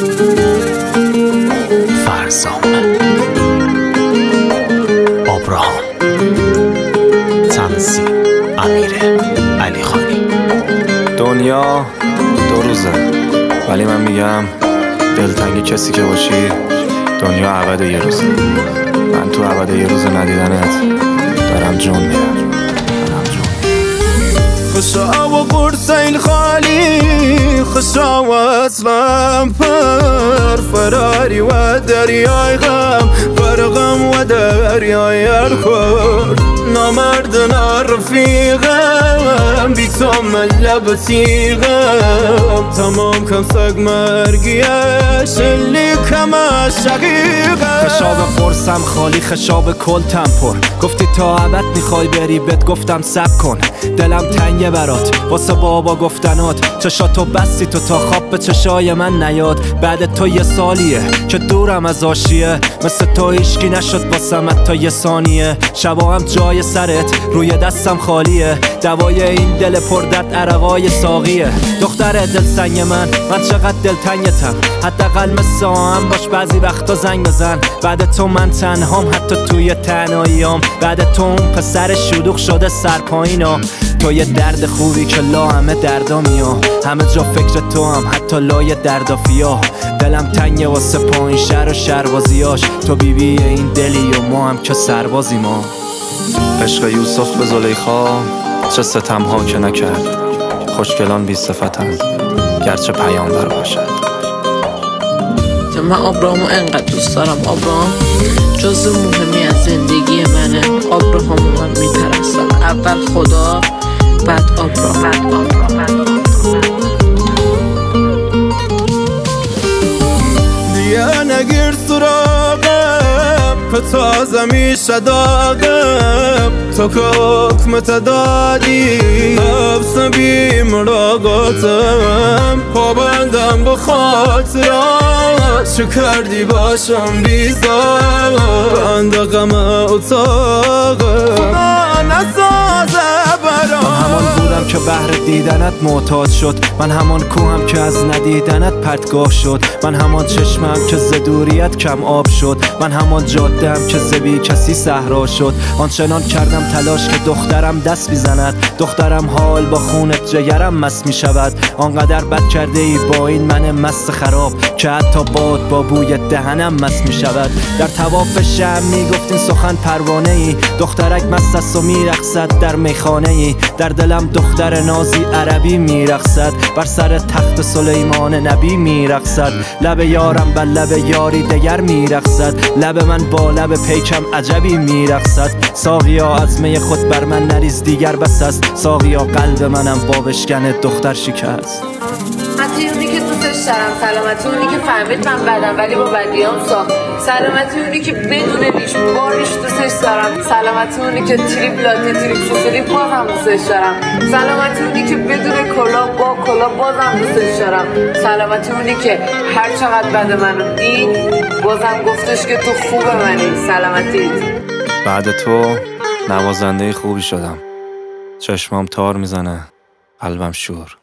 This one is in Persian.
فرزانه ابراهام تنظیم امیر علی خانی. دنیا دو روزه، ولی من میگم دلتنگ کسی که باشی دنیا ابد یه روزه. من تو ابد یه روز ندیدنت دارم جون میرم. خشا و قرصین خالی، خشا و اسلام پر فراری و دریای غم، غرقم و دریای الکل. نامردنا رفیقم، بی تو من لب تیغم. تمام کم سگ مرگیه، شلی کم شقیقم. خشاب قرصم خالی، خشاب کلتم پر. گفتی تا ابد میخوای بری، بهت گفتم صبر کن. دلم تنگه برات واسه بابا گفتنات. چشاتو بستی تو تا خواب به چشای من نیاد. بعد تو یه سالیه که دورم از آشیه، مثل تو هیچکی نشد واسمت تا یه ثانیه. شبا هم جای سرت روی دستم خالیه، دوای این دل پردرد عرقای ساقیه. دختر دل سنگ من چقدر دلتنگتم. حداقل مثل هم باش بعضی وقتا زنگ بزن. بعد تو من تنهام حتی توی تنهاییام. بعد تو اون پسر شلوغ شده سرپایینا. تو یه درد خوبی که لا همه دردا میام. همه جا فکر تو هم حتی لای دردافیا. دلم تنگه واسه پایین شهر و شهربازیاش. تو بیبی این دلی و ما هم که سربازی ما. عشق یوسف به زلیخا چه ستم ها که نکرد. خوشگلان بی صفتند گرچه پیامبر باشد. من ابراهامو انقدر دوست دارم. ابراهام جزء مهمی از زندگی منه. ابراهامو من میپرستم. اول خدا، بعد ابراهام. دیگه نگیر سراغم که تازه میشه داغم. تو که حکمت دادی حبس بی مراقاتم. پابندم به خاطرات چه کردی باشم بیزار. بند غم اتاقم خدا نسازه برام. من همان بودم که بهر دیدنت معتاد شد. من همان کوهم که از ندیدنت پرتگاه شد. من همان چشمم که ز دوریت کم آب شد. من همان جاده‌ام که ز بی کسی صحرا شد. آنچنان کردم تلاش که دخترم دست بیزند. دخترم حال با خونت جگرم مست می شود. آنقدر بد کرده ای با این من مست خراب که حتی باد با بوی دهنم مست می شود. در طواف شم می گفتین سخن پروانه ای. دخترک مست است و می رقصد در میخانه ای. در دلم دختر نازی عربی می رقصد. بر سر تخت سلیمان نبی می رقصد. لب یارم بر لب یاری دگر می رقصد. لب من با لب پیکم عجبی می رقصد. ساقیا از می خود بر من نریز دیگر بس است. ساقیا قلب منم با بشکن دختر شکست. حتی اونی که دوستش دارم، سلامتی اونی که فهمید من بدم ولی با بدیام ساخت. سلامتی اونی که بدون ریش باریش دوستش دارم. سلامتی اونی که تریپ لاته تریپ سوسولی بازم دوستش دارم. سلامتی اونی که بدون کلا با کلا بازم دوستش دارم. سلامتی اونی که هر چقدر بد منو دید بازم گفتش که تو خوب منی. سلامتیت. بعد تو نوازنده خوبی شدم. چشمام تار میزنه، قلبم شور.